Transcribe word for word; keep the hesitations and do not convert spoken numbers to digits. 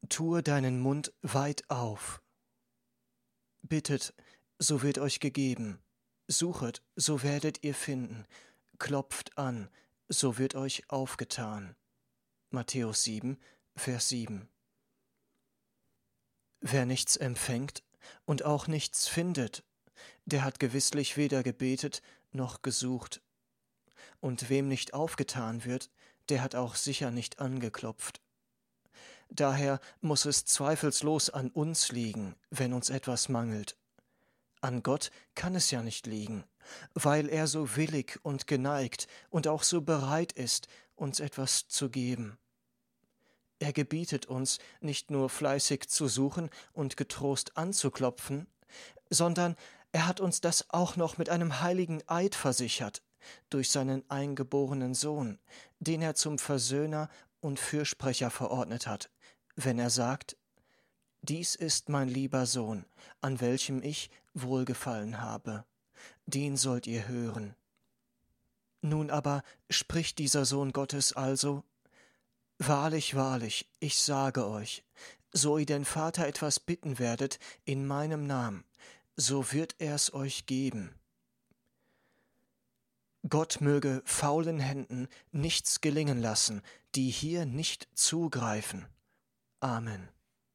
Tue deinen Mund weit auf. Bittet, so wird euch gegeben. Suchet, so werdet ihr finden. Klopft an, so wird euch aufgetan. Matthäus sieben, Vers sieben. Wer nichts empfängt und auch nichts findet, der hat gewisslich weder gebetet noch gesucht. Und wem nicht aufgetan wird, der hat auch sicher nicht angeklopft. Daher muß es zweifelslos an uns liegen, wenn uns etwas mangelt. An Gott kann es ja nicht liegen, weil er so willig und geneigt und auch so bereit ist, uns etwas zu geben. Er gebietet uns, nicht nur fleißig zu suchen und getrost anzuklopfen, sondern er hat uns das auch noch mit einem heiligen Eid versichert, durch seinen eingeborenen Sohn, den er zum Versöhner und Fürsprecher verordnet hat, wenn er sagt: Dies ist mein lieber Sohn, an welchem ich Wohlgefallen habe, den sollt ihr hören. Nun aber spricht dieser Sohn Gottes also: Wahrlich, wahrlich, ich sage euch, so ihr den Vater etwas bitten werdet in meinem Namen, so wird er's euch geben. Gott möge faulen Händen nichts gelingen lassen, die hier nicht zugreifen. Amen.